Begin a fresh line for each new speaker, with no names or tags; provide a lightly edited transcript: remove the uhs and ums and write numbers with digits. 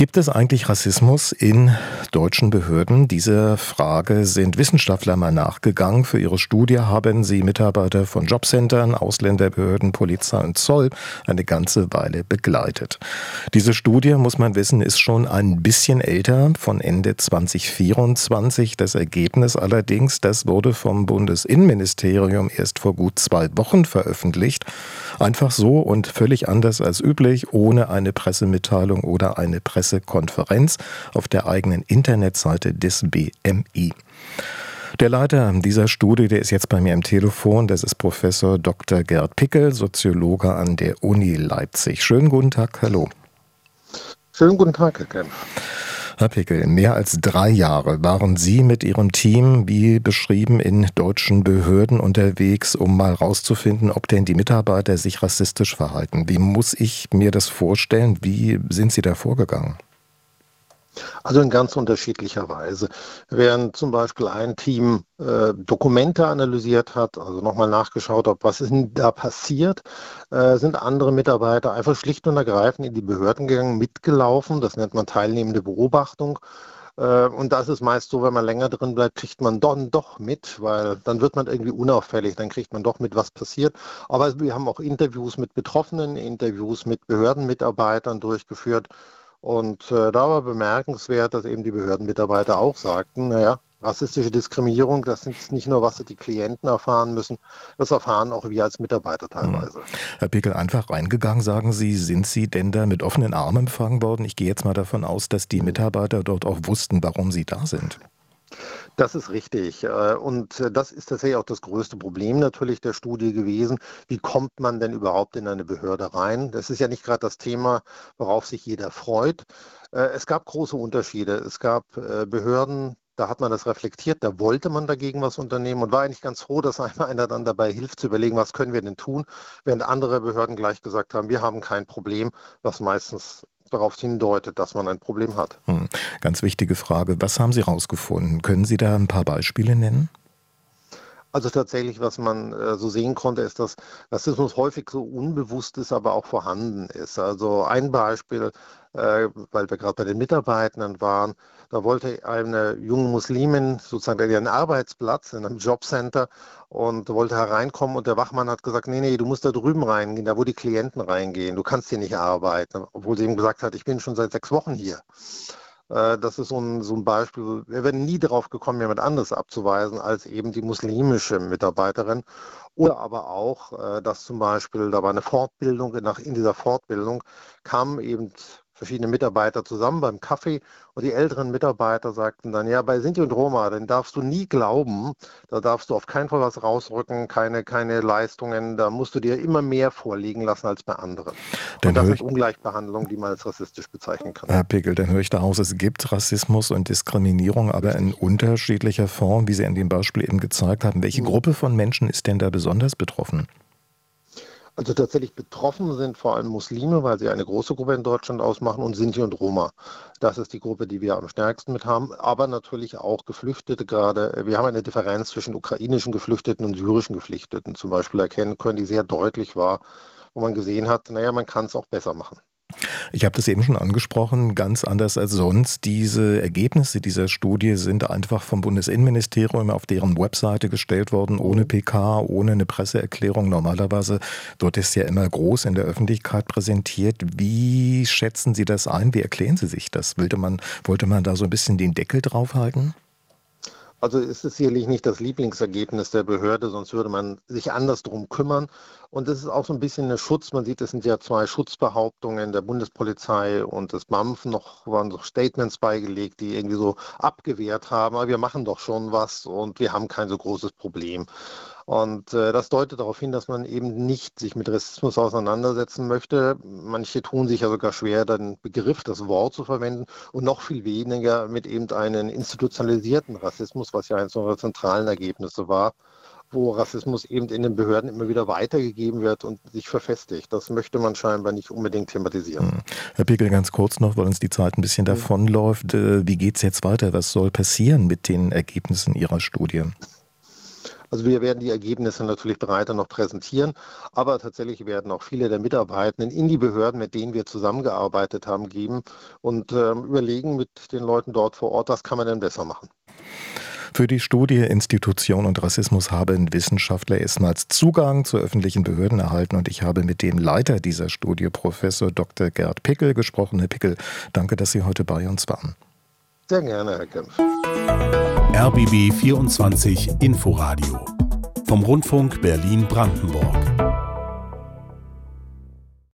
Gibt es eigentlich Rassismus in deutschen Behörden? Dieser Frage sind Wissenschaftler mal nachgegangen. Für ihre Studie haben sie Mitarbeiter von Jobcentern, Ausländerbehörden, Polizei und Zoll eine ganze Weile begleitet. Diese Studie, muss man wissen, ist schon ein bisschen älter, von Ende 2024. Das Ergebnis allerdings, das wurde vom Bundesinnenministerium erst vor gut 2 Wochen veröffentlicht. Einfach so und völlig anders als üblich, ohne eine Pressemitteilung oder eine Pressekonferenz auf der eigenen Internetseite des BMI. Der Leiter dieser Studie, der ist jetzt bei mir am Telefon, das ist Professor Dr. Gerd Pickel, Soziologe an der Uni Leipzig. Schönen guten Tag, hallo.
Schönen guten Tag, Herr Kemp.
Herr Pickel, mehr als 3 Jahre waren Sie mit Ihrem Team, wie beschrieben, in deutschen Behörden unterwegs, um mal rauszufinden, ob denn die Mitarbeiter sich rassistisch verhalten. Wie muss ich mir das vorstellen? Wie sind Sie da vorgegangen?
Also in ganz unterschiedlicher Weise. Während zum Beispiel ein Team Dokumente analysiert hat, also nochmal nachgeschaut hat, was ist denn da passiert, sind andere Mitarbeiter einfach schlicht und ergreifend in die Behörden gegangen, mitgelaufen. Das nennt man teilnehmende Beobachtung. Und da ist es meist so, wenn man länger drin bleibt, kriegt man dann doch mit, weil dann wird man irgendwie unauffällig, dann kriegt man doch mit, was passiert. Aber wir haben auch Interviews mit Betroffenen, Interviews mit Behördenmitarbeitern durchgeführt. Und da war bemerkenswert, dass eben die Behördenmitarbeiter auch sagten, naja, rassistische Diskriminierung, das ist nicht nur, was die Klienten erfahren müssen, das erfahren auch wir als Mitarbeiter teilweise.
Herr Pickel, einfach reingegangen, sagen Sie, sind Sie denn da mit offenen Armen empfangen worden? Ich gehe jetzt mal davon aus, dass die Mitarbeiter dort auch wussten, warum Sie da sind.
Das ist richtig. Und das ist tatsächlich auch das größte Problem natürlich der Studie gewesen. Wie kommt man denn überhaupt in eine Behörde rein? Das ist ja nicht gerade das Thema, worauf sich jeder freut. Es gab große Unterschiede. Es gab Behörden, da hat man das reflektiert, da wollte man dagegen was unternehmen und war eigentlich ganz froh, dass einer dann dabei hilft zu überlegen, was können wir denn tun, während andere Behörden gleich gesagt haben, wir haben kein Problem, was meistens darauf hindeutet, dass man ein Problem hat.
Ganz wichtige Frage. Was haben Sie rausgefunden? Können Sie da ein paar Beispiele nennen?
Also tatsächlich, was man so sehen konnte, ist, dass Rassismus häufig so unbewusst ist, aber auch vorhanden ist. Also ein Beispiel, weil wir gerade bei den Mitarbeitenden waren, da wollte eine junge Muslimin sozusagen ihren Arbeitsplatz in einem Jobcenter und wollte hereinkommen und der Wachmann hat gesagt, nee, du musst da drüben reingehen, da wo die Klienten reingehen, du kannst hier nicht arbeiten, obwohl sie ihm gesagt hat, ich bin schon seit 6 Wochen hier. Das ist so ein Beispiel. Wir wären nie darauf gekommen, jemand anderes abzuweisen als eben die muslimische Mitarbeiterin. Oder aber auch, dass zum Beispiel, da war eine Fortbildung, in dieser Fortbildung kamen eben verschiedene Mitarbeiter zusammen beim Kaffee und die älteren Mitarbeiter sagten dann, ja, bei Sinti und Roma, den darfst du nie glauben, da darfst du auf keinen Fall was rausrücken, keine Leistungen, da musst du dir immer mehr vorliegen lassen als bei anderen. Und das sind Ungleichbehandlungen, die man als rassistisch bezeichnen kann.
Herr Pickel, dann höre ich daraus, es gibt Rassismus und Diskriminierung, aber in unterschiedlicher Form, wie Sie in dem Beispiel eben gezeigt haben. Welche Gruppe von Menschen ist denn da besonders betroffen?
Also tatsächlich betroffen sind vor allem Muslime, weil sie eine große Gruppe in Deutschland ausmachen, und Sinti und Roma. Das ist die Gruppe, die wir am stärksten mit haben, aber natürlich auch Geflüchtete gerade. Wir haben eine Differenz zwischen ukrainischen Geflüchteten und syrischen Geflüchteten zum Beispiel erkennen können, die sehr deutlich war, wo man gesehen hat, naja, man kann es auch besser machen.
Ich habe das eben schon angesprochen, ganz anders als sonst. Diese Ergebnisse dieser Studie sind einfach vom Bundesinnenministerium auf deren Webseite gestellt worden, ohne PK, ohne eine Presseerklärung. Normalerweise wird es ja immer groß in der Öffentlichkeit präsentiert. Wie schätzen Sie das ein? Wie erklären Sie sich das? Wollte man da so ein bisschen den Deckel draufhalten?
Also ist es sicherlich nicht das Lieblingsergebnis der Behörde, sonst würde man sich anders drum kümmern. Und es ist auch so ein bisschen ein Schutz. Man sieht, es sind ja 2 Schutzbehauptungen der Bundespolizei und des BAMF. Waren noch Statements beigelegt, die irgendwie so abgewehrt haben. Aber wir machen doch schon was und wir haben kein so großes Problem. Und das deutet darauf hin, dass man eben nicht sich mit Rassismus auseinandersetzen möchte. Manche tun sich ja sogar schwer, den Begriff, das Wort zu verwenden und noch viel weniger mit eben einem institutionalisierten Rassismus, was ja eines unserer zentralen Ergebnisse war, wo Rassismus eben in den Behörden immer wieder weitergegeben wird und sich verfestigt. Das möchte man scheinbar nicht unbedingt thematisieren.
Herr Pickel, ganz kurz noch, weil uns die Zeit ein bisschen davonläuft. Wie geht es jetzt weiter? Was soll passieren mit den Ergebnissen Ihrer Studie?
Also wir werden die Ergebnisse natürlich breiter noch präsentieren, aber tatsächlich werden auch viele der Mitarbeitenden in die Behörden, mit denen wir zusammengearbeitet haben, geben und überlegen mit den Leuten dort vor Ort, was kann man denn besser machen.
Für die Studie Institution und Rassismus haben Wissenschaftler erstmals Zugang zu öffentlichen Behörden erhalten und ich habe mit dem Leiter dieser Studie, Professor Dr. Gerd Pickel, gesprochen. Herr Pickel, danke, dass Sie heute bei uns waren.
Sehr gerne, Herr Kempf.
RBB 24 Inforadio vom Rundfunk Berlin-Brandenburg.